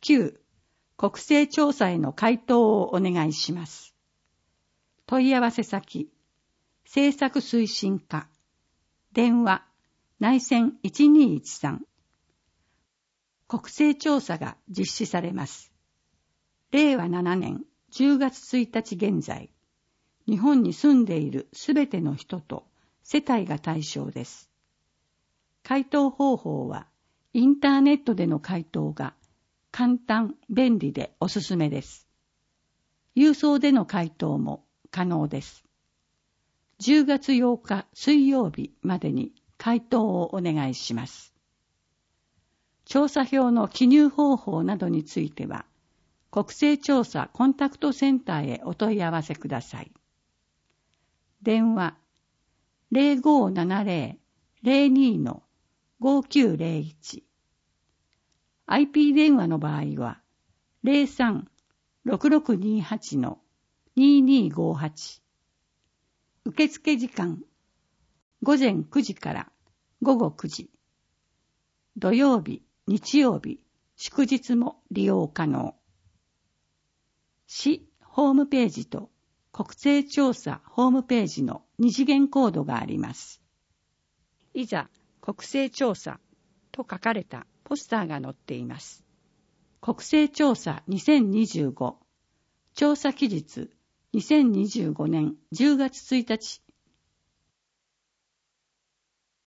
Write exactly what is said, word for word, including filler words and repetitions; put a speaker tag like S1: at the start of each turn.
S1: きゅう. 国勢調査への回答をお願いします。問い合わせ先、政策推進課、電話、内線いちにいいちさん。国勢調査が実施されます。れいわななねんじゅうがつついたち現在、日本に住んでいるすべての人と世帯が対象です。回答方法は、インターネットでの回答が簡単、便利でおすすめです。郵送での回答も可能です。じゅうがつようか水曜日までに回答をお願いします。調査票の記入方法などについては、国勢調査コンタクトセンターへお問い合わせください。電話 ゼロごーななゼロ ゼロに ごきゅうゼロいち。アイピー 電話の場合は ゼロさん ろくろくにはち にーにーごーはち。受付時間午前くじから午後くじ。土曜日、日曜日、祝日も利用可能。市ホームページと国勢調査ホームページの二次元コードがあります。いざ国勢調査と書かれたポスターが載っています。国勢調査にせんにじゅうご調査期日にせんにじゅうごねんじゅうがつついたち